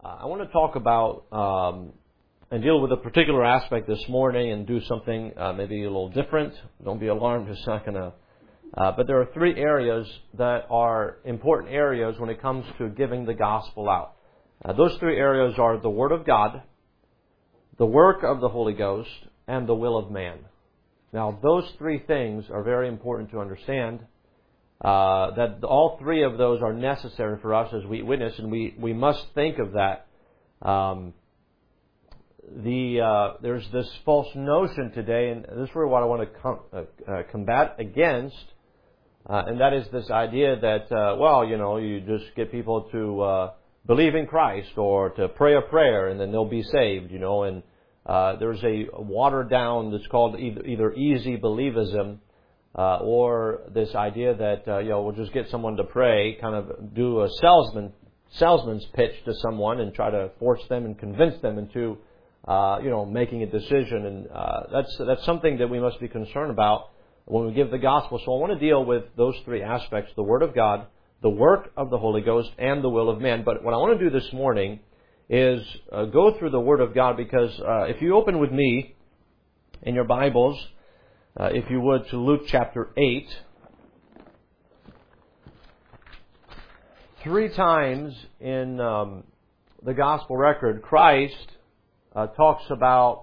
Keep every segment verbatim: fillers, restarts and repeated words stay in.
Uh, I want to talk about um, and deal with a particular aspect this morning and do something uh, maybe a little different. Don't be alarmed, it's not going to. Uh, but there are three areas that are important areas when it comes to giving the gospel out. Uh, those three areas are the Word of God, the work of the Holy Ghost, and the will of man. Now, those three things are very important to understand. Uh, that all three of those are necessary for us as we witness, and we, we must think of that. Um, the uh, there's this false notion today, and this is what I want to com- uh, uh, combat against, uh, and that is this idea that, uh, well, you know, you just get people to uh, believe in Christ or to pray a prayer, and then they'll be saved, you know, and uh, there's a watered down that's called either, either easy believism, Uh, or this idea that, uh, you know, we'll just get someone to pray, kind of do a salesman, salesman's pitch to someone and try to force them and convince them into, uh, you know, making a decision. And uh, that's that's something that we must be concerned about when we give the gospel. So I want to deal with those three aspects: the Word of God, the work of the Holy Ghost, and the will of man. But what I want to do this morning is uh, go through the Word of God, because uh, if you open with me in your Bibles, Uh, if you would, to Luke chapter eight. Three times in um, the gospel record, Christ uh, talks about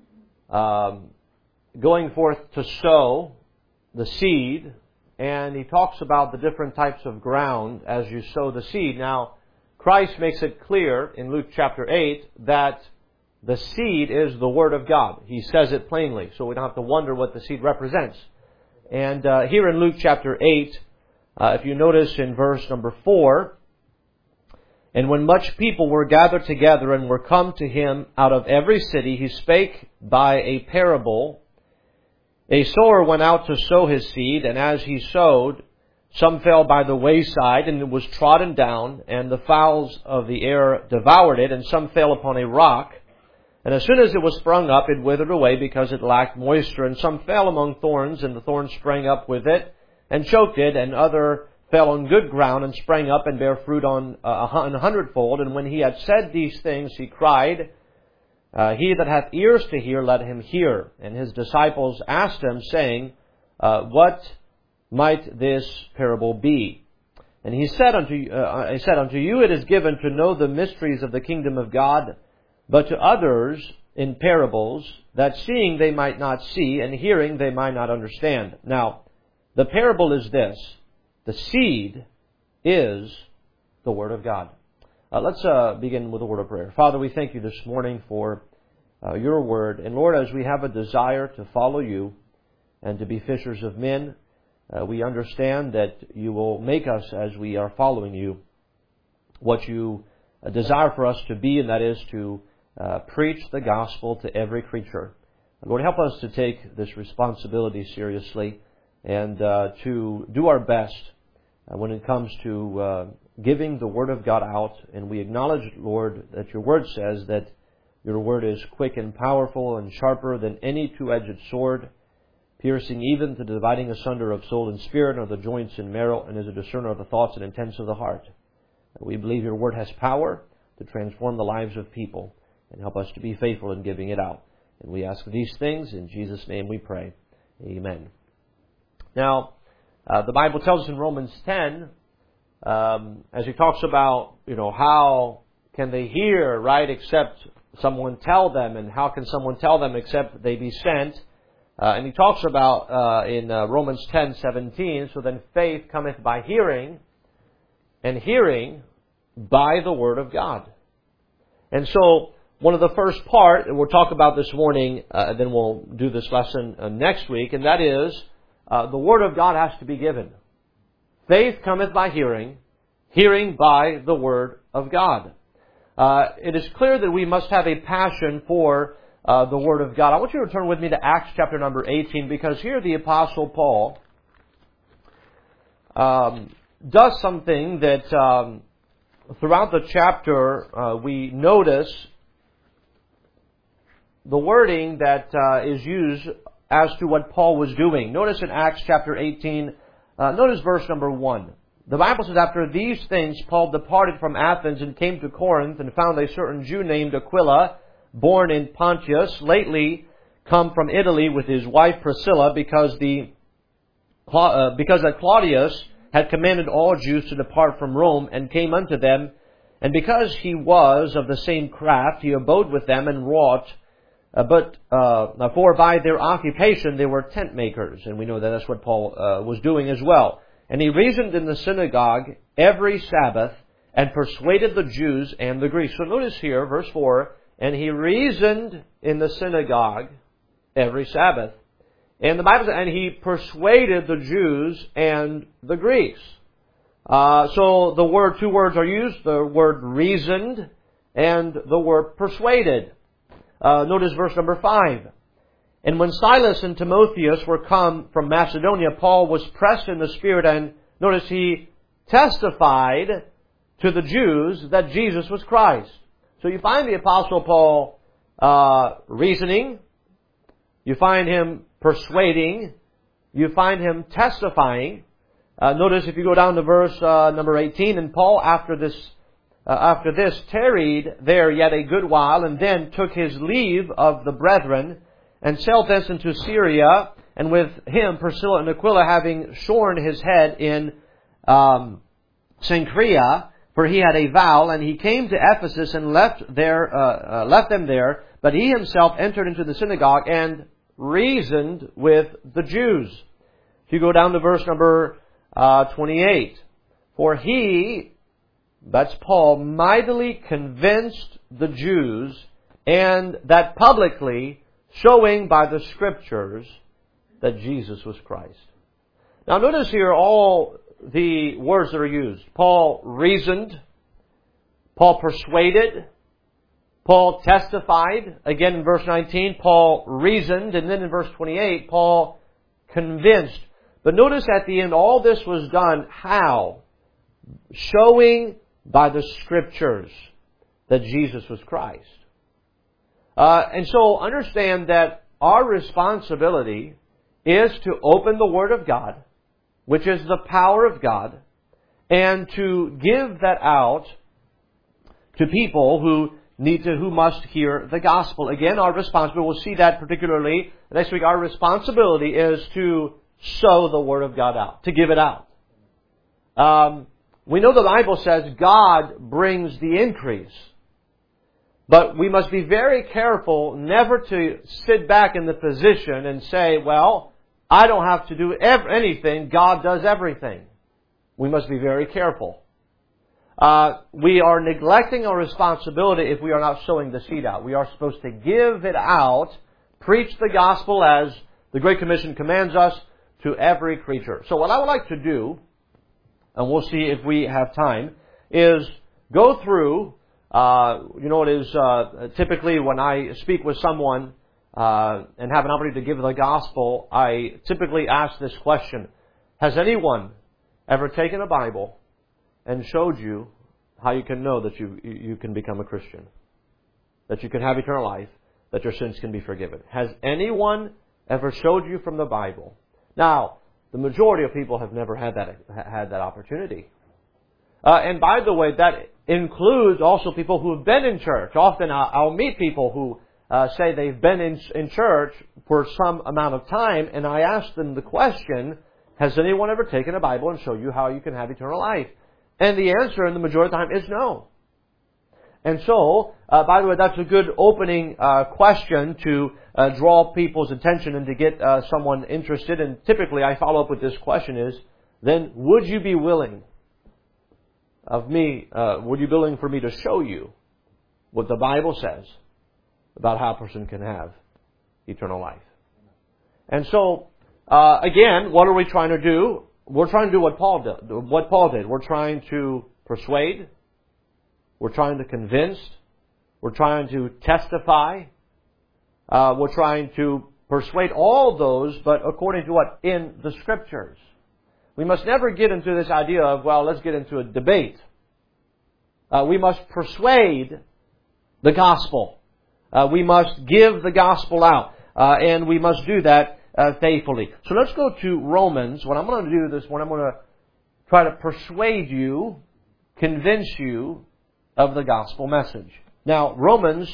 um, going forth to sow the seed, and He talks about the different types of ground as you sow the seed. Now, Christ makes it clear in Luke chapter eight that the seed is the Word of God. He says it plainly, so we don't have to wonder what the seed represents. And uh, here in Luke chapter eight, uh, if you notice in verse number four, "And when much people were gathered together and were come to Him out of every city, He spake by a parable. A sower went out to sow his seed, and as he sowed, some fell by the wayside, and it was trodden down, and the fowls of the air devoured it, and some fell upon a rock. And as soon as it was sprung up, it withered away because it lacked moisture. And some fell among thorns, and the thorns sprang up with it and choked it. And other fell on good ground and sprang up and bare fruit on uh, a hundredfold. And when He had said these things, He cried, uh, He that hath ears to hear, let him hear. And His disciples asked Him, saying, uh, What might this parable be? And He said unto uh, He said unto you, it is given to know the mysteries of the kingdom of God, but to others in parables, that seeing they might not see, and hearing they might not understand. Now, the parable is this: the seed is the Word of God. Uh, let's uh, begin with a word of prayer. Father, we thank You this morning for uh, Your Word. And Lord, as we have a desire to follow You and to be fishers of men, uh, we understand that You will make us, as we are following You, what You uh, desire for us to be, and that is to Uh, preach the gospel to every creature. Lord, help us to take this responsibility seriously and uh, to do our best uh, when it comes to uh, giving the Word of God out. And we acknowledge, Lord, that Your Word says that Your Word is quick and powerful and sharper than any two-edged sword, piercing even to the dividing asunder of soul and spirit, and of the joints and marrow, and is a discerner of the thoughts and intents of the heart. We believe Your Word has power to transform the lives of people, and help us to be faithful in giving it out. And we ask these things in Jesus' name we pray. Amen. Now, uh, the Bible tells us in Romans ten, um, as He talks about, you know, how can they hear, right, except someone tell them, and how can someone tell them except they be sent? Uh, and he talks about uh, in uh, Romans ten seventeen, so then faith cometh by hearing, and hearing by the Word of God. And so, one of the first part that we'll talk about this morning, uh, then we'll do this lesson uh, next week, and that is uh, the Word of God has to be given. Faith cometh by hearing, hearing by the Word of God. Uh, it is clear that we must have a passion for uh, the Word of God. I want you to turn with me to Acts chapter number eighteen, because here the Apostle Paul um, does something that um, throughout the chapter uh, we notice the wording that uh, is used as to what Paul was doing. Notice in Acts chapter eighteen, uh, notice verse number one. the Bible says, after these things, Paul departed from Athens and came to Corinth and found a certain Jew named Aquila, born in Pontus, lately come from Italy with his wife Priscilla, because the uh, because that Claudius had commanded all Jews to depart from Rome, and came unto them. And because he was of the same craft, he abode with them and wrought. Uh, but uh, for by their occupation they were tent makers, and we know that that's what Paul uh, was doing as well. And he reasoned in the synagogue every Sabbath, and persuaded the Jews and the Greeks. So notice here, verse four, and he reasoned in the synagogue every Sabbath. And the Bible says, and he persuaded the Jews and the Greeks. Uh, so the word, two words are used, the word reasoned and the word persuaded. Uh, notice verse number five. And when Silas and Timotheus were come from Macedonia, Paul was pressed in the Spirit, and notice he testified to the Jews that Jesus was Christ. So you find the Apostle Paul uh, reasoning, you find him persuading, you find him testifying. Uh, notice if you go down to verse uh, number eighteen, and Paul after this uh, after this tarried there yet a good while, and then took his leave of the brethren, and sailed thence into Syria, and with him Priscilla and Aquila, having shorn his head in um, Cenchrea, for he had a vow, and he came to Ephesus and left there, uh, uh, left them there. But he himself entered into the synagogue and reasoned with the Jews. If you go down to verse number uh, twenty-eight, for he, that's Paul, mightily convinced the Jews, and that publicly, showing by the Scriptures that Jesus was Christ. Now notice here all the words that are used. Paul reasoned. Paul persuaded. Paul testified. Again in verse nineteen, Paul reasoned. And then in verse twenty-eight, Paul convinced. But notice at the end, all this was done how? Showing by the Scriptures that Jesus was Christ. Uh, and so understand that our responsibility is to open the Word of God, which is the power of God, and to give that out to people who need to, who must hear the gospel. Again, our responsibility, we'll see that particularly next week, our responsibility is to sow the Word of God out, to give it out. Um, we know the Bible says God brings the increase. But we must be very careful never to sit back in the position and say, well, I don't have to do ev- anything. God does everything. We must be very careful. Uh, we are neglecting our responsibility if we are not sowing the seed out. We are supposed to give it out, preach the gospel as the Great Commission commands us to every creature. So what I would like to do, and we'll see if we have time, is go through Uh, you know, it is uh, typically when I speak with someone uh, and have an opportunity to give the gospel, I typically ask this question: has anyone ever taken a Bible and showed you how you can know that you you can become a Christian, that you can have eternal life, that your sins can be forgiven? Has anyone ever showed you from the Bible? Now, the majority of people have never had that had that opportunity. Uh, and by the way, that includes also people who have been in church. Often I'll meet people who uh, say they've been in, in church for some amount of time, and I ask them the question, has anyone ever taken a Bible and showed you how you can have eternal life? And the answer in the majority of the time is no. And so, uh, by the way, that's a good opening uh, question to uh, draw people's attention and to get uh, someone interested. And typically I follow up with this question is, then would you be willing of me, uh, would you be willing for me to show you what the Bible says about how a person can have eternal life? And so, uh, again, what are we trying to do? We're trying to do what Paul did. What Paul did. We're trying to persuade. We're trying to convince. We're trying to testify. Uh, we're trying to persuade all those, but according to what? In the Scriptures. We must never get into this idea of, well, let's get into a debate. Uh, we must persuade the gospel. Uh, we must give the gospel out. Uh, and we must do that uh, faithfully. So let's go to Romans. What I'm going to do this morning, I'm going to try to persuade you, convince you of the gospel message. Now, Romans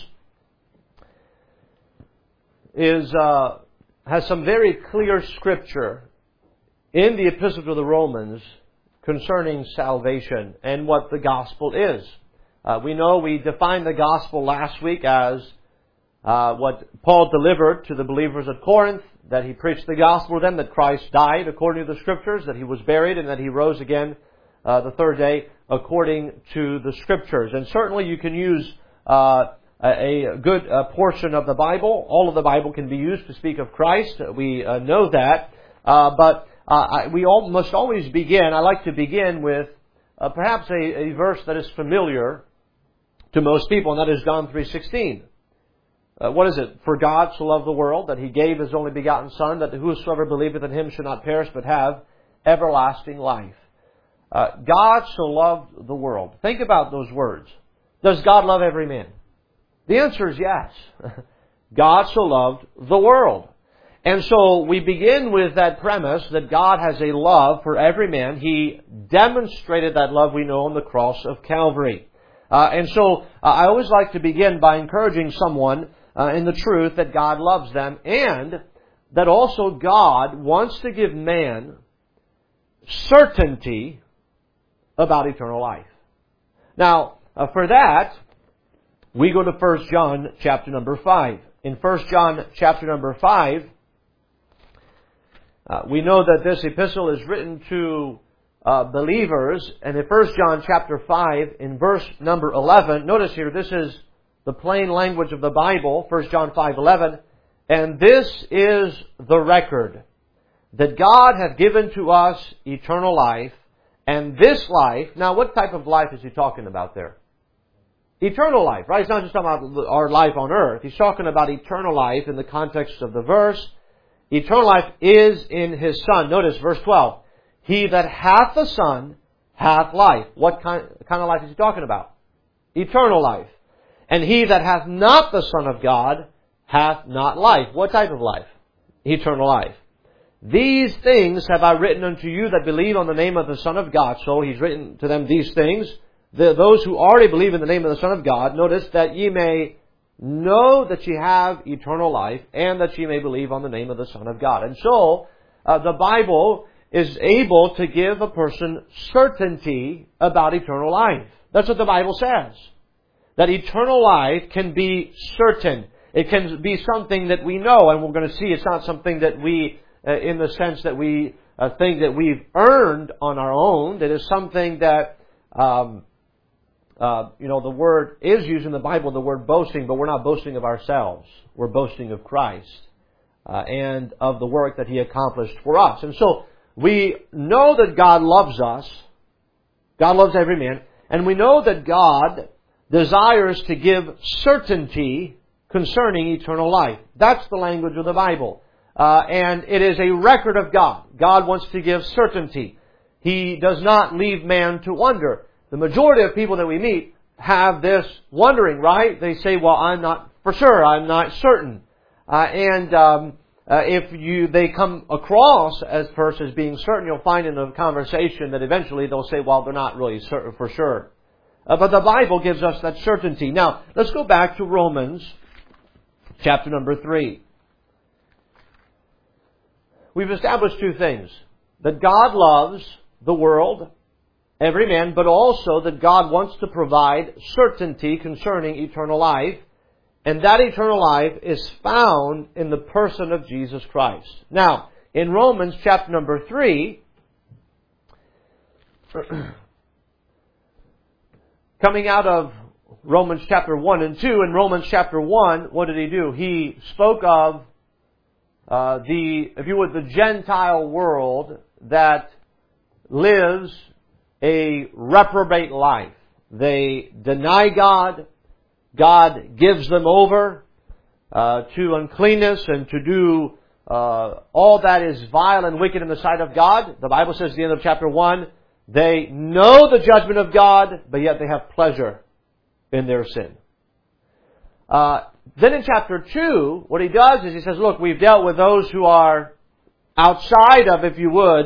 is uh, has some very clear scripture in the Epistle to the Romans concerning salvation and what the gospel is. Uh, we know we defined the gospel last week as uh, what Paul delivered to the believers at Corinth, that he preached the gospel to them, that Christ died according to the Scriptures, that He was buried, and that He rose again uh, the third day according to the Scriptures. And certainly you can use uh, a, a good uh, portion of the Bible. All of the Bible can be used to speak of Christ. We uh, know that. Uh, but uh, I, we all must always begin, I like to begin with uh, perhaps a, a verse that is familiar to most people, and that is John three sixteen. Uh, what is it? For God so loved the world that He gave His only begotten Son, that whosoever believeth in Him should not perish but have everlasting life. Uh, God so loved the world. Think about those words. Does God love every man? The answer is yes. God so loved the world. And so we begin with that premise that God has a love for every man. He demonstrated that love, we know, on the cross of Calvary. Uh, and so uh, I always like to begin by encouraging someone Uh, in the truth that God loves them, and that also God wants to give man certainty about eternal life. Now, uh, for that, we go to First John chapter number five. In First John chapter number five, uh, we know that this epistle is written to uh, believers, and in First John chapter five, in verse number eleven, notice here, this is the plain language of the Bible, First John five eleven, and this is the record, that God hath given to us eternal life, and this life, now what type of life is He talking about there? Eternal life, right? He's not just talking about our life on earth. He's talking about eternal life in the context of the verse. Eternal life is in His Son. Notice verse twelve. He that hath the Son hath life. What kind, kind of life is He talking about? Eternal life. And he that hath not the Son of God hath not life. What type of life? Eternal life. These things have I written unto you that believe on the name of the Son of God. So He's written to them these things. The, those who already believe in the name of the Son of God, notice that ye may know that ye have eternal life, and that ye may believe on the name of the Son of God. And so, uh, the Bible is able to give a person certainty about eternal life. That's what the Bible says. That eternal life can be certain. It can be something that we know, and we're going to see it's not something that we, uh, in the sense that we uh, think that we've earned on our own. It is something that, um, uh, you know, the word is used in the Bible, the word boasting, but we're not boasting of ourselves. We're boasting of Christ uh, and of the work that He accomplished for us. And so we know that God loves us. God loves every man. And we know that God desires to give certainty concerning eternal life. That's the language of the Bible. Uh, and it is a record of God. God wants to give certainty. He does not leave man to wonder. The majority of people that we meet have this wondering, right? They say, well, I'm not for sure. I'm not certain. Uh, and um, uh, if you they come across as first as being certain, you'll find in the conversation that eventually they'll say, well, they're not really certain for sure. Uh, but the Bible gives us that certainty. Now, let's go back to Romans chapter number three. We've established two things. That God loves the world, every man, but also that God wants to provide certainty concerning eternal life. And that eternal life is found in the person of Jesus Christ. Now, in Romans chapter number three, coming out of Romans chapter one and two, in Romans chapter one, what did he do? He spoke of uh, the, if you would, the Gentile world that lives a reprobate life. They deny God. God gives them over uh, to uncleanness and to do uh, all that is vile and wicked in the sight of God. The Bible says at the end of chapter one, they know the judgment of God, but yet they have pleasure in their sin. Uh, then in chapter two, what he does is he says, look, we've dealt with those who are outside of, if you would,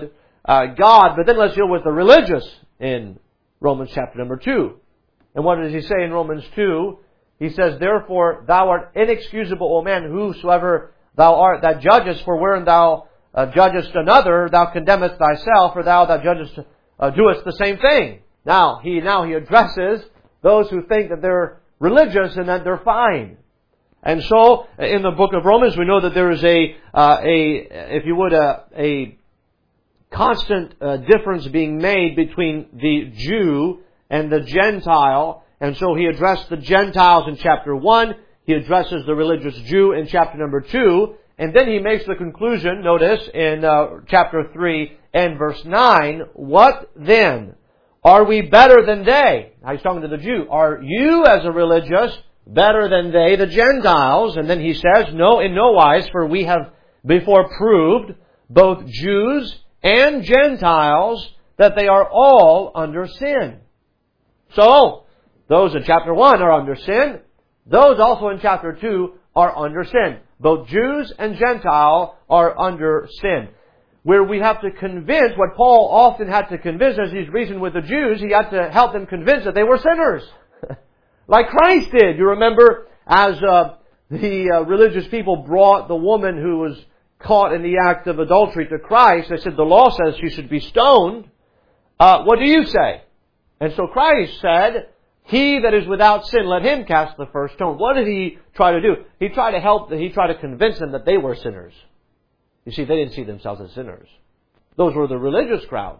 uh, God. But then let's deal with the religious in Romans chapter number two. And what does he say in Romans two? He says, Therefore thou art inexcusable, O man, whosoever thou art that judgest, for wherein thou uh, judgest another, thou condemnest thyself, for thou that judgest uh, doest the same thing. Now he now he addresses those who think that they're religious and that they're fine. And so, in the book of Romans, we know that there is a, uh, a, if you would, a, a constant uh, difference being made between the Jew and the Gentile. And so he addressed the Gentiles in chapter one. He addresses the religious Jew in chapter number two. And then he makes the conclusion, notice, in uh, chapter three and verse nine, What then? Are we better than they? Now he's talking to the Jew. Are you as a religious better than they, the Gentiles? And then he says, No, in no wise, for we have before proved, both Jews and Gentiles, that they are all under sin. So, those in chapter one are under sin. Those also in chapter two are under sin. Both Jews and Gentile are under sin. Where we have to convince, what Paul often had to convince as he's reasoned with the Jews, he had to help them convince that they were sinners. Like Christ did. You remember as uh, the uh, religious people brought the woman who was caught in the act of adultery to Christ. They said, the law says she should be stoned. Uh, what do you say? And so Christ said, He that is without sin, let him cast the first stone. What did he try to do? He tried to help, he tried to convince them that they were sinners. You see, they didn't see themselves as sinners. Those were the religious crowd.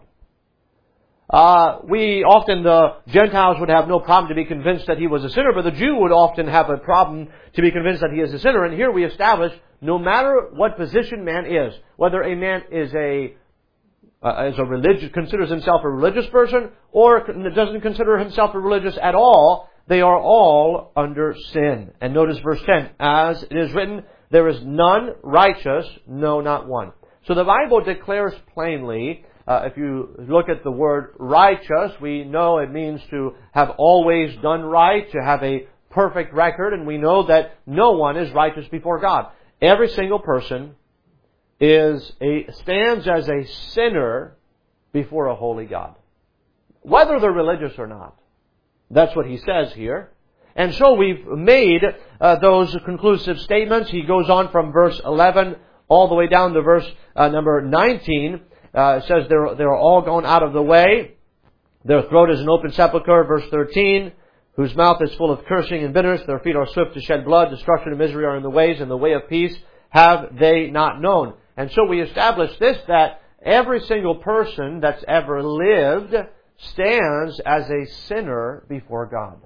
Uh, we often, the Gentiles would have no problem to be convinced that he was a sinner, but the Jew would often have a problem to be convinced that he is a sinner. And here we establish, no matter what position man is, whether a man is a, uh, is a religious, considers himself a religious person, or doesn't consider himself a religious at all, they are all under sin. And notice verse ten, as it is written, there is none righteous, no, not one. So the Bible declares plainly, uh, if you look at the word righteous, we know it means to have always done right, to have a perfect record, and we know that no one is righteous before God. Every single person is a, stands as a sinner before a holy God. Whether they're religious or not. That's what he says here. And so we've made uh, those conclusive statements. He goes on from verse eleven all the way down to verse uh, number nineteen. Uh, it says they're, they're all gone out of the way. Their throat is an open sepulchre. Verse thirteen, whose mouth is full of cursing and bitterness. Their feet are swift to shed blood. Destruction and misery are in the ways, and the way of peace have they not known. And so we establish this, that every single person that's ever lived stands as a sinner before God.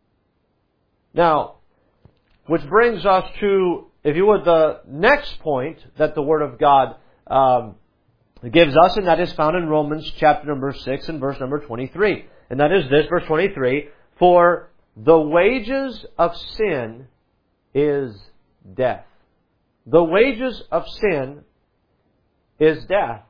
Now, which brings us to, if you would, the next point that the Word of God um, gives us, and that is found in Romans chapter number six and verse number twenty-three. And that is this, verse twenty-three, for the wages of sin is death. The wages of sin is death.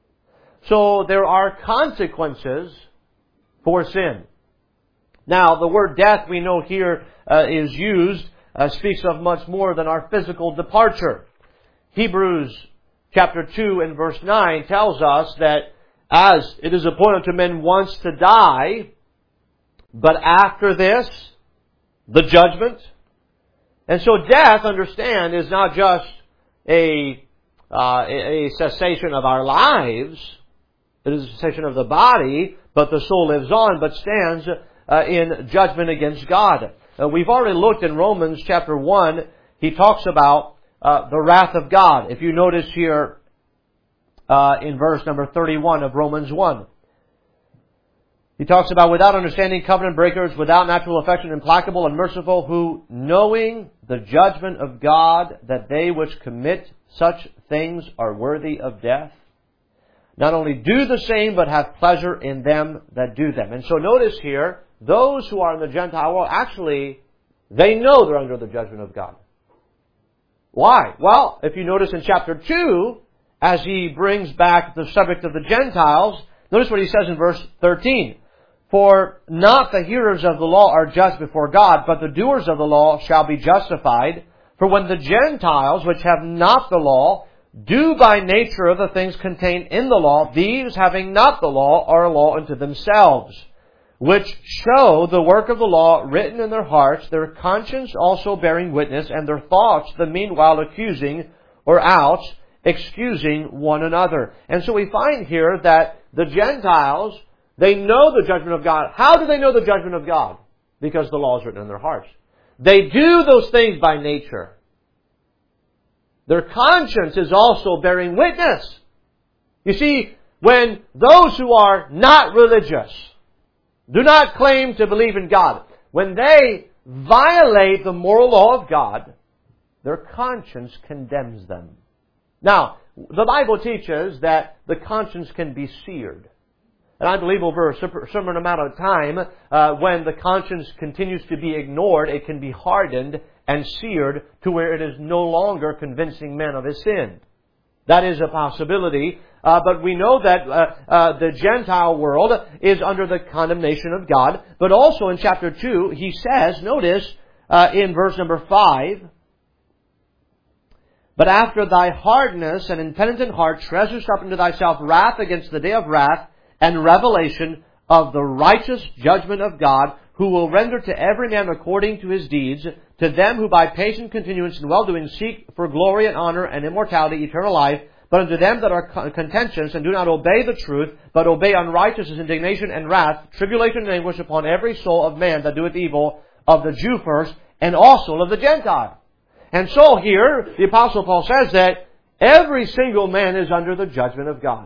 So there are consequences for sin. Now, the word death we know here uh, is used, uh, speaks of much more than our physical departure. Hebrews chapter two and verse nine tells us that as it is appointed to men once to die, but after this, the judgment. And so death, understand, is not just a, uh, a cessation of our lives. It is a cessation of the body, but the soul lives on, but stands uh, in judgment against God. Uh, we've already looked in Romans chapter one. He talks about uh, the wrath of God. If you notice here uh, in verse number thirty-one of Romans one. He talks about without understanding, covenant breakers, without natural affection, implacable and merciful, who, knowing the judgment of God, that they which commit such things are worthy of death, not only do the same, but have pleasure in them that do them. And so notice here, those who are in the Gentile world, actually, they know they're under the judgment of God. Why? Well, if you notice in chapter two, as he brings back the subject of the Gentiles, notice what he says in verse thirteen. For not the hearers of the law are just before God, but the doers of the law shall be justified. For when the Gentiles, which have not the law, do by nature of the things contained in the law, these having not the law are a law unto themselves, which show the work of the law written in their hearts, their conscience also bearing witness, and their thoughts the meanwhile accusing or else excusing one another. And so we find here that the Gentiles, they know the judgment of God. How do they know the judgment of God? Because the law is written in their hearts. They do those things by nature. Their conscience is also bearing witness. You see, when those who are not religious, do not claim to believe in God, when they violate the moral law of God, their conscience condemns them. Now, the Bible teaches that the conscience can be seared. And I believe over a certain amount of time, uh, when the conscience continues to be ignored, it can be hardened and seared to where it is no longer convincing men of his sin. That is a possibility. Uh, but we know that uh, uh, the Gentile world is under the condemnation of God. But also in chapter two, he says, notice uh, in verse number five, but after thy hardness and impenitent heart treasures up unto thyself wrath against the day of wrath and revelation of the righteous judgment of God, who will render to every man according to his deeds, to them who by patient continuance in well-doing seek for glory and honor and immortality, eternal life, but unto them that are contentious and do not obey the truth, but obey unrighteousness, indignation, and wrath, tribulation and anguish upon every soul of man that doeth evil, of the Jew first, and also of the Gentile. And so here, the Apostle Paul says that every single man is under the judgment of God.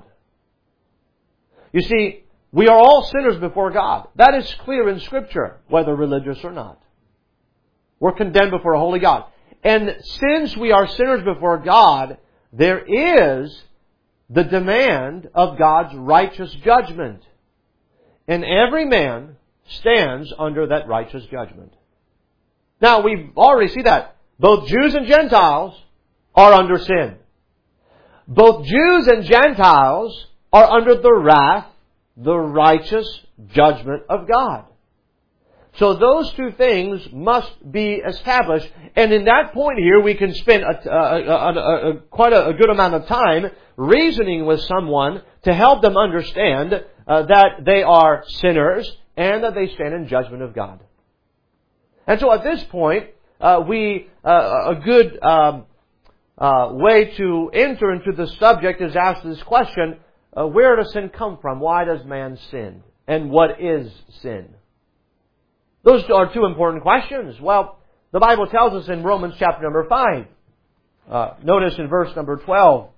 You see, we are all sinners before God. That is clear in Scripture, whether religious or not. We're condemned before a holy God. And since we are sinners before God, there is the demand of God's righteous judgment. And every man stands under that righteous judgment. Now, we've already seen that. Both Jews and Gentiles are under sin. Both Jews and Gentiles are under the wrath, the righteous judgment of God. So those two things must be established. And in that point here, we can spend a, a, a, a, quite a, a good amount of time reasoning with someone to help them understand uh, that they are sinners and that they stand in judgment of God. And so at this point, uh, we uh, a good um, uh, way to enter into the subject is ask this question: uh, where does sin come from? Why does man sin? And what is sin? Those are two important questions. Well, the Bible tells us in Romans chapter number five. Uh, notice in verse number twelve.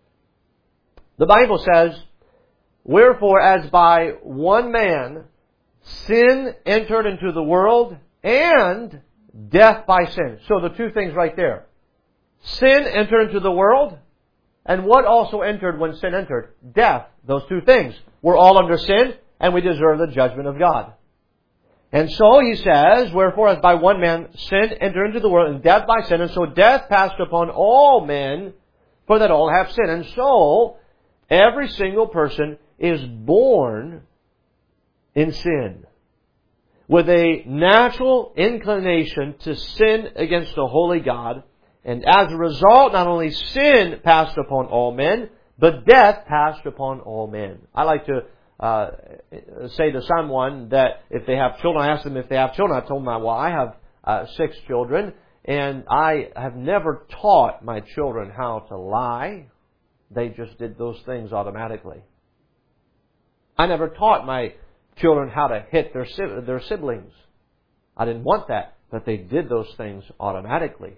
The Bible says, wherefore as by one man sin entered into the world, and death by sin. So the two things right there. Sin entered into the world, and what also entered when sin entered? Death. Those two things. We're all under sin, and we deserve the judgment of God. And so he says, wherefore as by one man sin entered into the world, and death by sin, and so death passed upon all men, for that all have sinned. And so every single person is born in sin, with a natural inclination to sin against the holy God. And as a result, not only sin passed upon all men, but death passed upon all men. I like to uh, say to someone that if they have children, I ask them if they have children. I told them, well, I have uh, six children, and I have never taught my children how to lie. They just did those things automatically. I never taught my children how to hit their their siblings. I didn't want that, but they did those things automatically.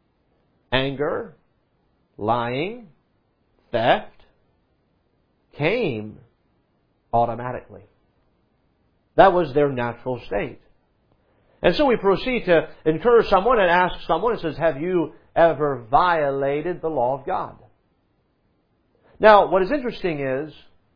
Anger, lying, theft came automatically. That was their natural state. And so we proceed to encourage someone and ask someone, it says, have you ever violated the law of God? Now, what is interesting is,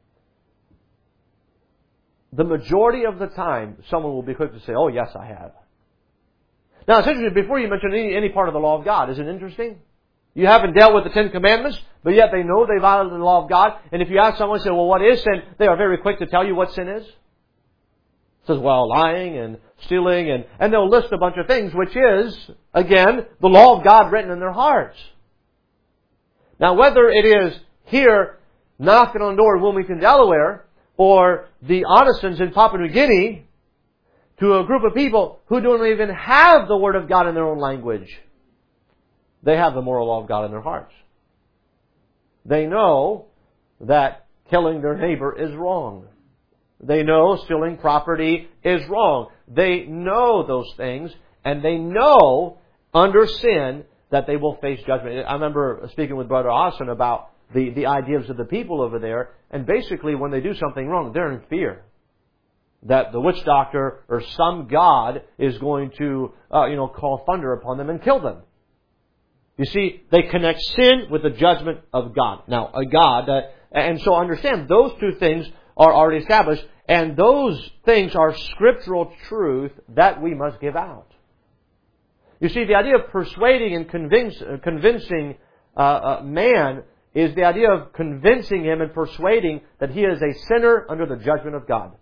the majority of the time, someone will be quick to say, oh, yes, I have. Now, it's interesting, before you mention any, any part of the law of God, isn't it interesting? You haven't dealt with the Ten Commandments, but yet they know they violated the law of God. And if you ask someone, say, well, what is sin? They are very quick to tell you what sin is. It says, well, lying and stealing, and, and they'll list a bunch of things, which is, again, the law of God written in their hearts. Now, whether it is here knocking on the door in Wilmington, Delaware, or the Audisons in Papua New Guinea, to a group of people who don't even have the Word of God in their own language, they have the moral law of God in their hearts. They know that killing their neighbor is wrong. They know stealing property is wrong. They know those things, and they know under sin that they will face judgment. I remember speaking with Brother Austin about the, the ideas of the people over there, and basically when they do something wrong, they're in fear that the witch doctor or some god is going to, uh, you know, call thunder upon them and kill them. You see, they connect sin with the judgment of God. Now, a God, uh, and so understand, those two things are already established, and those things are scriptural truth that we must give out. You see, the idea of persuading and convince, uh, convincing uh, uh, man is the idea of convincing him and persuading that he is a sinner under the judgment of God.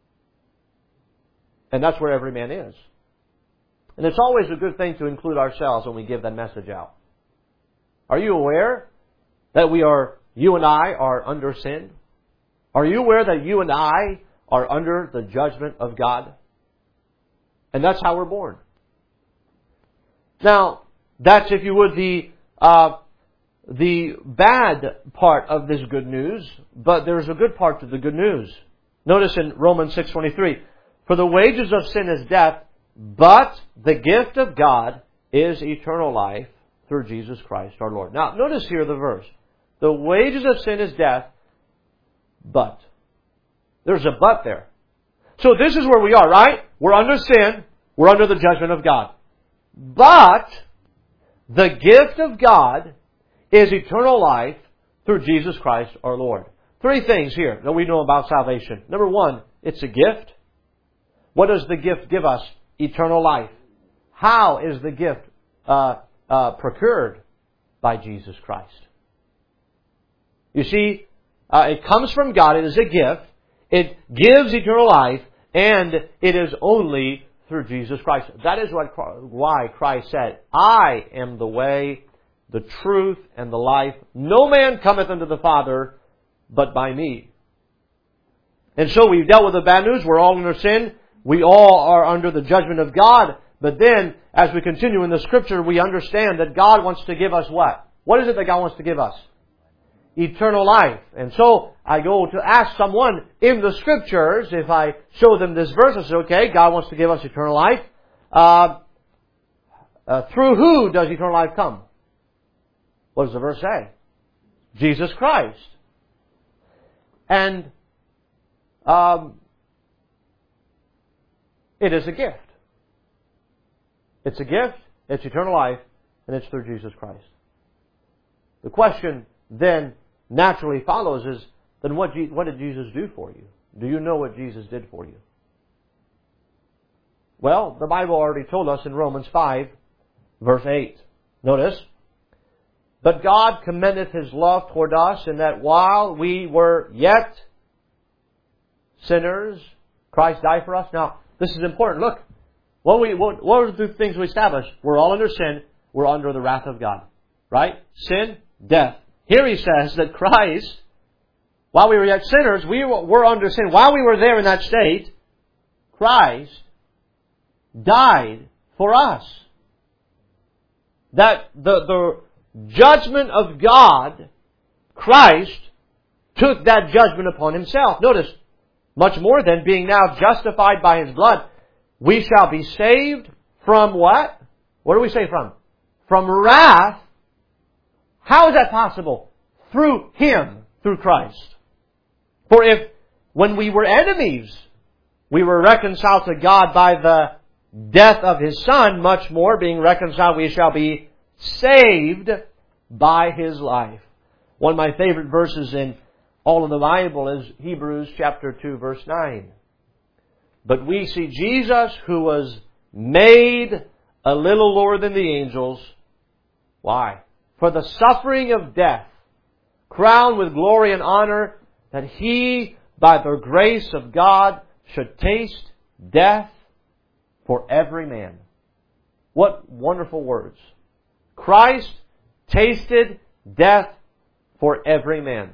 And that's where every man is. And it's always a good thing to include ourselves when we give that message out. Are you aware that we are, you and I are under sin? Are you aware that you and I are under the judgment of God? And that's how we're born. Now, that's, if you would, the uh, the bad part of this good news, but there's a good part to the good news. Notice in Romans six twenty-three, for the wages of sin is death, but the gift of God is eternal life through Jesus Christ our Lord. Now, notice here the verse. The wages of sin is death, but. There's a but there. So this is where we are, right? We're under sin. We're under the judgment of God. But the gift of God is eternal life through Jesus Christ our Lord. Three things here that we know about salvation. Number one, it's a gift. What does the gift give us? Eternal life. How is the gift uh, uh, procured? By Jesus Christ. You see, uh, it comes from God. It is a gift. It gives eternal life, and it is only through Jesus Christ. That is what, why Christ said, I am the way, the truth, and the life. No man cometh unto the Father but by me. And so we've dealt with the bad news. We're all under sin. We all are under the judgment of God. But then, as we continue in the Scripture, we understand that God wants to give us what? What is it that God wants to give us? Eternal life. And so, I go to ask someone in the Scriptures, if I show them this verse, I say, okay, God wants to give us eternal life. Uh, uh, through who does eternal life come? What does the verse say? Jesus Christ. And um, it is a gift. It's a gift, it's eternal life, and it's through Jesus Christ. The question then naturally follows is, then what, what did Jesus do for you? Do you know what Jesus did for you? Well, the Bible already told us in Romans five, verse eight. Notice, but God commendeth His love toward us in that while we were yet sinners, Christ died for us. Now, this is important. Look, what, we, what, what are the things we established? We're all under sin. We're under the wrath of God. Right? Sin, death. Here he says that Christ, while we were yet sinners, we were under sin. While we were there in that state, Christ died for us. That the, the judgment of God, Christ took that judgment upon Himself. Notice, much more than being now justified by His blood, we shall be saved from what? What do we say from? From wrath. How is that possible? Through Him, through Christ. For if, when we were enemies, we were reconciled to God by the death of His Son, much more, being reconciled, we shall be saved by His life. One of my favorite verses in all of the Bible is Hebrews chapter two, verse nine. But we see Jesus, who was made a little lower than the angels. Why? For the suffering of death, crowned with glory and honor, that He, by the grace of God, should taste death for every man. What wonderful words. Christ tasted death for every man.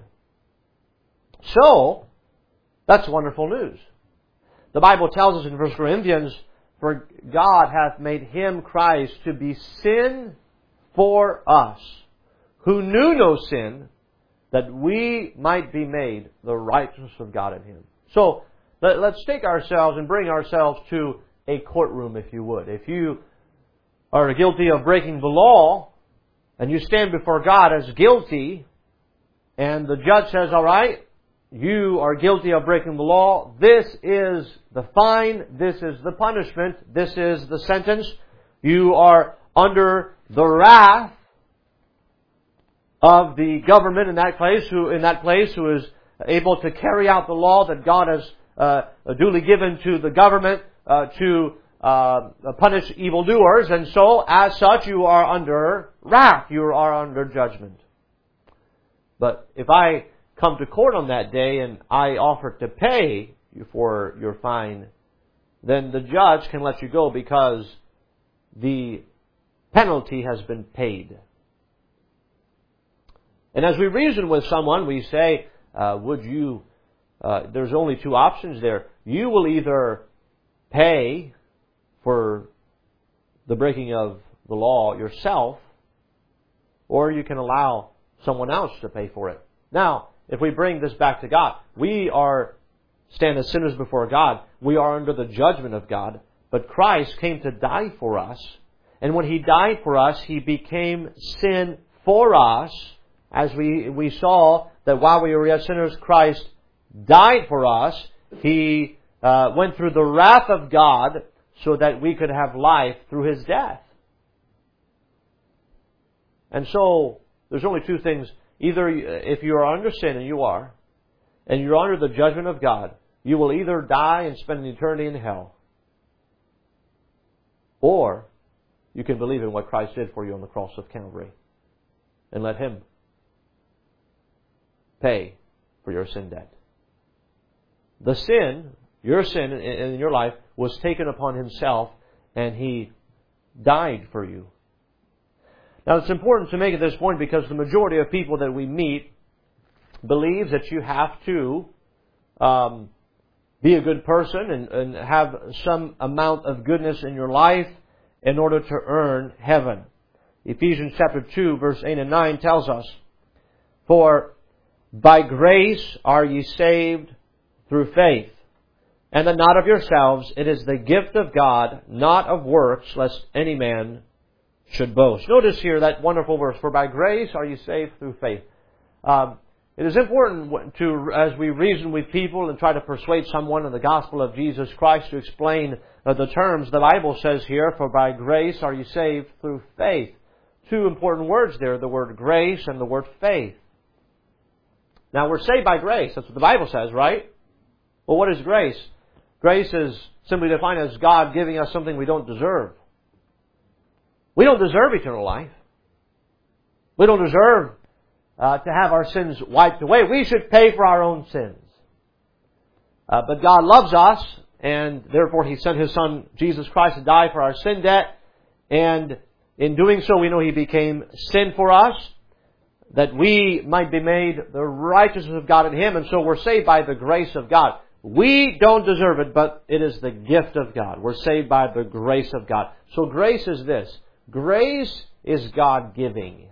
So, that's wonderful news. The Bible tells us in First Corinthians, for God hath made Him, Christ, to be sin for us, who knew no sin, that we might be made the righteousness of God in Him. So, let, let's take ourselves and bring ourselves to a courtroom, if you would. If you are guilty of breaking the law, and you stand before God as guilty, and the judge says, all right, you are guilty of breaking the law. This is the fine. This is the punishment. This is the sentence. You are under the wrath of the government in that place, who in that place who is able to carry out the law that God has uh, duly given to the government uh, to uh, punish evildoers. And so, as such, you are under wrath. You are under judgment. But if I come to court on that day and I offer to pay you for your fine, then the judge can let you go because the penalty has been paid. And as we reason with someone, we say, uh, would you, uh, there's only two options there. You will either pay for the breaking of the law yourself, or you can allow someone else to pay for it. Now, if we bring this back to God, we are stand as sinners before God. We are under the judgment of God. But Christ came to die for us. And when He died for us, He became sin for us. As we, we saw that while we were yet sinners, Christ died for us. He uh, went through the wrath of God so that we could have life through His death. And so, there's only two things. Either if you are under sin, and you are, and you're under the judgment of God, you will either die and spend an eternity in hell, or you can believe in what Christ did for you on the cross of Calvary and let Him pay for your sin debt. The sin, your sin in your life, was taken upon Himself, and He died for you. Now, it's important to make at this point because the majority of people that we meet believes that you have to um, be a good person and, and have some amount of goodness in your life in order to earn heaven. Ephesians chapter two, verse eight and nine tells us, for by grace are ye saved through faith, and that not of yourselves, it is the gift of God, not of works, lest any man should boast. Notice here that wonderful verse, for by grace are you saved through faith. Um, it is important to, as we reason with people and try to persuade someone in the gospel of Jesus Christ, to explain uh, the terms the Bible says here, for by grace are you saved through faith. Two important words there, the word grace and the word faith. Now, we're saved by grace. That's what the Bible says, right? Well, what is grace? Grace is simply defined as God giving us something we don't deserve. We don't deserve eternal life. We don't deserve uh, to have our sins wiped away. We should pay for our own sins. Uh, but God loves us, and therefore He sent His Son, Jesus Christ, to die for our sin debt. And in doing so, we know He became sin for us, that we might be made the righteousness of God in Him. And so we're saved by the grace of God. We don't deserve it, but it is the gift of God. We're saved by the grace of God. So grace is this. Grace is God-giving.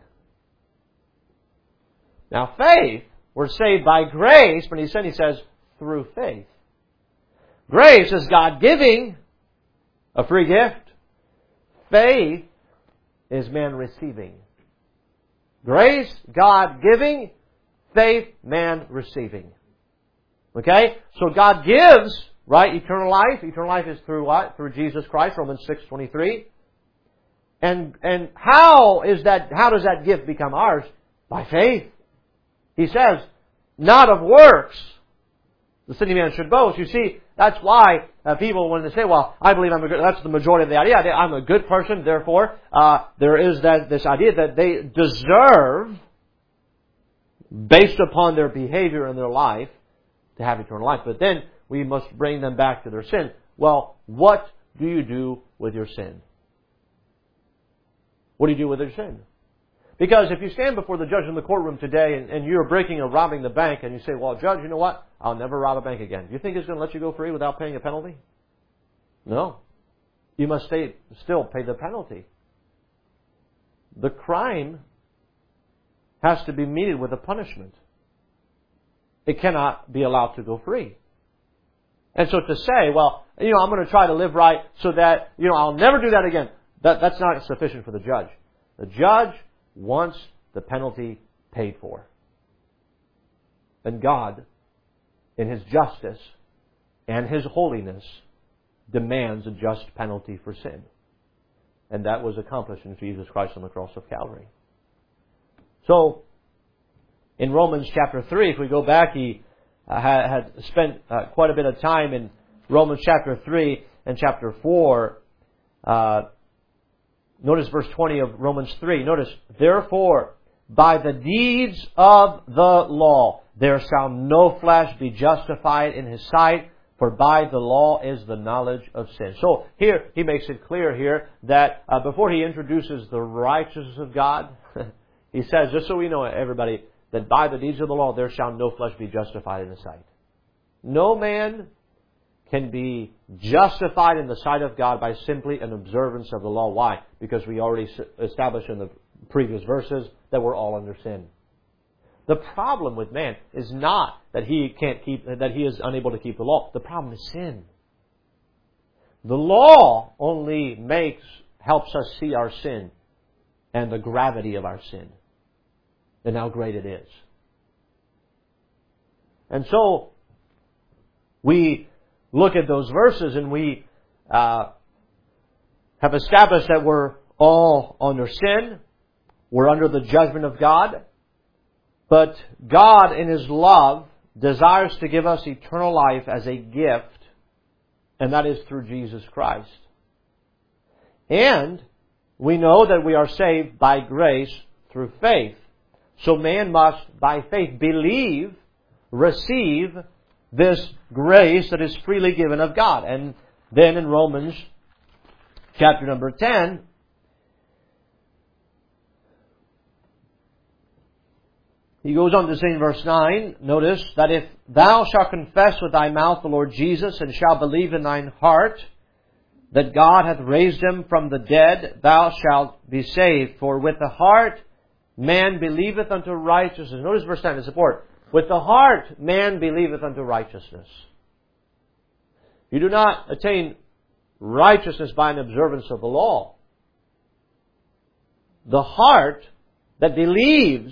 Now faith, we're saved by grace, but He said, He says, through faith. Grace is God-giving, a free gift. Faith is man receiving. Grace, God-giving. Faith, man receiving. Okay? So God gives, right, eternal life. Eternal life is through what? Through Jesus Christ, Romans six twenty-three. And and how is that? How does that gift become ours? By faith. He says, not of works, the city man should boast. You see, that's why uh, people, when they say, well, I believe I'm a good, that's the majority of the idea. I'm a good person, therefore, uh, there is that this idea that they deserve, based upon their behavior in their life, to have eternal life. But then we must bring them back to their sin. Well, what do you do with your sin? What do you do with your sin? Because if you stand before the judge in the courtroom today and, and you're breaking or robbing the bank and you say, well, judge, you know what? I'll never rob a bank again. Do you think he's going to let you go free without paying a penalty? No. You must stay, still pay the penalty. The crime has to be meted with a punishment. It cannot be allowed to go free. And so to say, well, you know, I'm going to try to live right so that, you know, I'll never do that again, that, that's not sufficient for the judge. The judge wants the penalty paid for. And God, in His justice and His holiness, demands a just penalty for sin. And that was accomplished in Jesus Christ on the cross of Calvary. So, in Romans chapter three, if we go back, he uh, had, had spent uh, quite a bit of time in Romans chapter three and chapter four. Uh, notice verse twenty of Romans three. Notice, therefore, by the deeds of the law, there shall no flesh be justified in His sight, for by the law is the knowledge of sin. So here, he makes it clear here that uh, before he introduces the righteousness of God, he says, just so we know, everybody, that by the deeds of the law there shall no flesh be justified in His sight. No man can be justified in the sight of God by simply an observance of the law. Why? Because we already established in the previous verses that we're all under sin. The problem with man is not that he can't keep, that he is unable to keep the law. The problem is sin. The law only makes, helps us see our sin and the gravity of our sin and how great it is. And so we look at those verses and we uh, have established that we're all under sin. We're under the judgment of God. But God, in His love, desires to give us eternal life as a gift, and that is through Jesus Christ. And we know that we are saved by grace through faith. So man must, by faith, believe, receive this grace that is freely given of God. And then in Romans chapter number ten, he goes on to say in verse nine, notice, that if thou shalt confess with thy mouth the Lord Jesus, and shalt believe in thine heart that God hath raised Him from the dead, thou shalt be saved. For with the heart man believeth unto righteousness. Notice verse nine to support. With the heart man believeth unto righteousness. You do not attain righteousness by an observance of the law. The heart that believes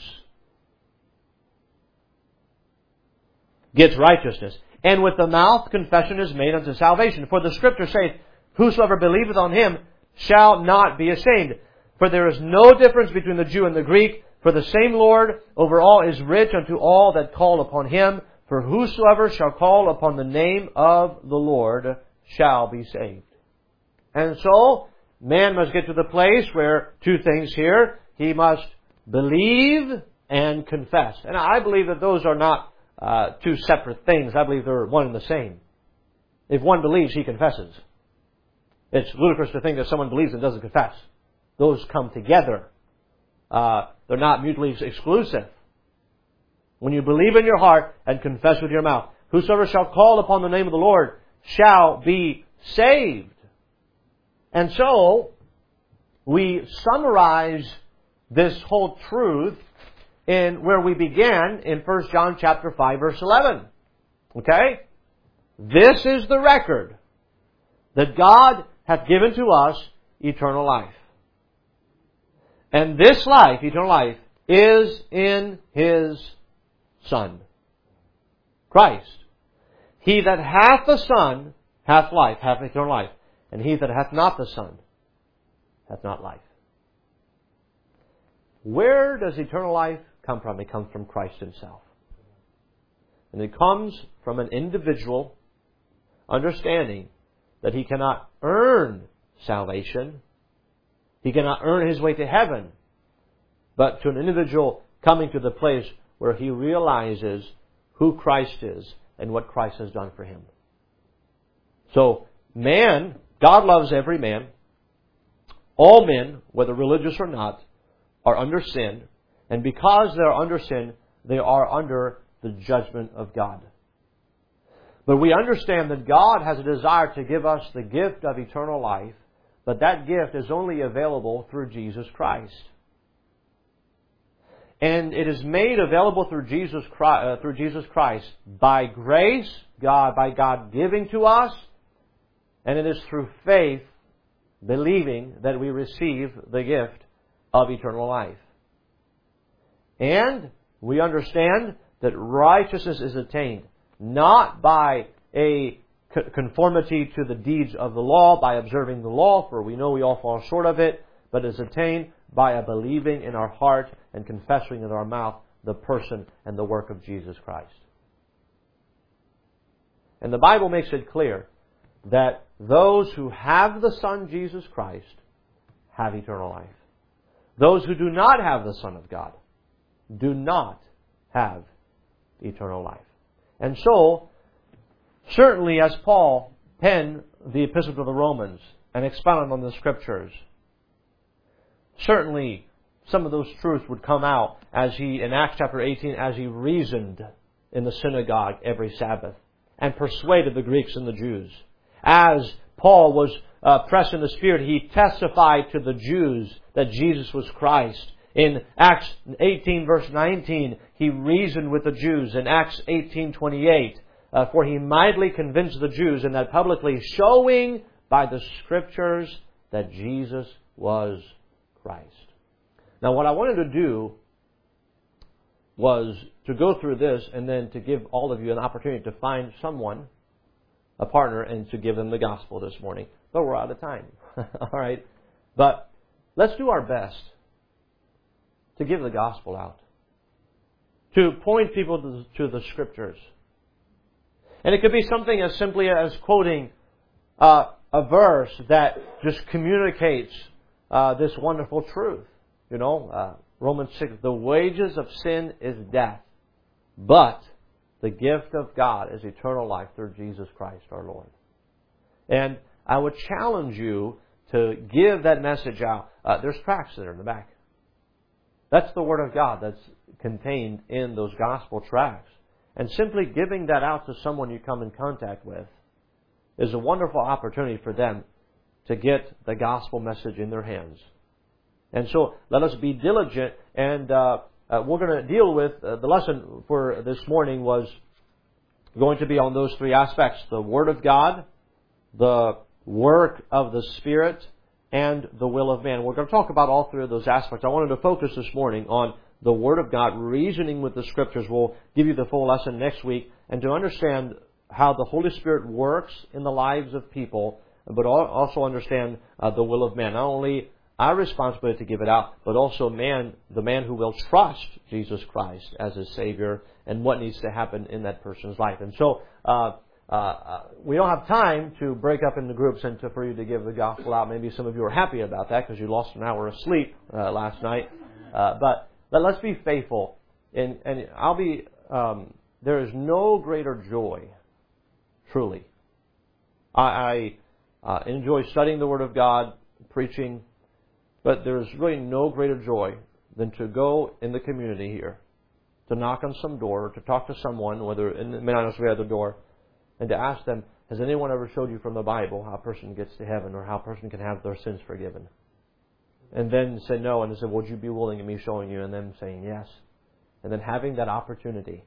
gets righteousness. And with the mouth confession is made unto salvation. For the Scripture saith, whosoever believeth on Him shall not be ashamed. For there is no difference between the Jew and the Greek. For the same Lord over all is rich unto all that call upon Him. For whosoever shall call upon the name of the Lord shall be saved. And so, man must get to the place where two things here. He must believe and confess. And I believe that those are not Uh, two separate things. I believe they're one and the same. If one believes, he confesses. It's ludicrous to think that someone believes and doesn't confess. Those come together. Uh, they're not mutually exclusive. When you believe in your heart and confess with your mouth, whosoever shall call upon the name of the Lord shall be saved. And so, we summarize this whole truth in where we began in First John chapter five, verse eleven. Okay? This is the record that God hath given to us eternal life. And this life, eternal life, is in His Son, Christ. He that hath the Son hath life, hath eternal life. And he that hath not the Son hath not life. Where does eternal life come from? It comes from Christ Himself. And it comes from an individual understanding that he cannot earn salvation. He cannot earn his way to heaven. But to an individual coming to the place where he realizes who Christ is and what Christ has done for him. So, man, God loves every man. All men, whether religious or not, are under sin, and because they are under sin, they are under the judgment of God. But we understand that God has a desire to give us the gift of eternal life, but that gift is only available through Jesus Christ. And it is made available through Jesus Christ, uh, through Jesus Christ by grace, God, by God giving to us, and it is through faith, believing that we receive the gift of eternal life. And we understand that righteousness is attained not by a conformity to the deeds of the law, by observing the law, for we know we all fall short of it, but is attained by a believing in our heart and confessing in our mouth the person and the work of Jesus Christ. And the Bible makes it clear that those who have the Son Jesus Christ have eternal life. Those who do not have the Son of God do not have eternal life. And so, certainly as Paul penned the Epistle to the Romans and expounded on the Scriptures, certainly some of those truths would come out as he, in Acts chapter eighteen, as he reasoned in the synagogue every Sabbath and persuaded the Greeks and the Jews. As Paul was uh, pressed in the Spirit, he testified to the Jews that Jesus was Christ. In Acts eighteen verse nineteen, he reasoned with the Jews. In Acts eighteen twenty-eight, uh, for he mightily convinced the Jews, and that publicly, showing by the Scriptures that Jesus was Christ. Now, what I wanted to do was to go through this and then to give all of you an opportunity to find someone, a partner, and to give them the gospel this morning. But we're out of time. All right? But let's do our best to give the gospel out, to point people to, to the Scriptures. And it could be something as simply as quoting uh, a verse that just communicates uh, this wonderful truth. You know, uh, Romans six, the wages of sin is death, but the gift of God is eternal life through Jesus Christ our Lord. And I would challenge you to give that message out. Uh, there's tracts there in the back. That's the Word of God that's contained in those gospel tracts. And simply giving that out to someone you come in contact with is a wonderful opportunity for them to get the gospel message in their hands. And so let us be diligent, and uh, uh, we're going to deal with, uh, the lesson for this morning was going to be on those three aspects: the Word of God, the work of the Spirit, and the will of man. We're going to talk about all three of those aspects. I wanted to focus this morning on the Word of God, reasoning with the Scriptures. We'll give you the full lesson next week, and to understand how the Holy Spirit works in the lives of people, but also understand uh, the will of man. Not only our responsibility to give it out, but also man, the man who will trust Jesus Christ as his Savior, and what needs to happen in that person's life. And so, uh, uh, uh, we don't have time to break up into groups and to, for you to give the gospel out. Maybe some of you are happy about that because you lost an hour of sleep uh, last night. Uh, but, but let's be faithful. And, and I'll be, um, there is no greater joy, truly. I, I uh, enjoy studying the Word of God, preaching, but there's really no greater joy than to go in the community here, to knock on some door, to talk to someone, whether it may not necessarily at the door, and to ask them, has anyone ever showed you from the Bible how a person gets to heaven or how a person can have their sins forgiven? And then say no, and they say, would you be willing of me showing you? And them saying yes. And then having that opportunity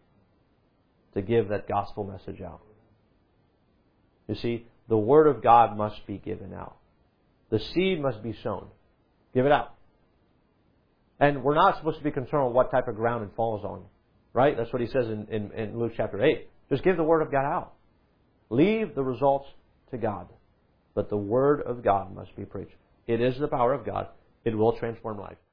to give that gospel message out. You see, the Word of God must be given out. The seed must be sown. Give it out. And we're not supposed to be concerned with what type of ground it falls on. Right? That's what he says in, in, in Luke chapter eight. Just give the Word of God out. Leave the results to God. But the Word of God must be preached. It is the power of God. It will transform life.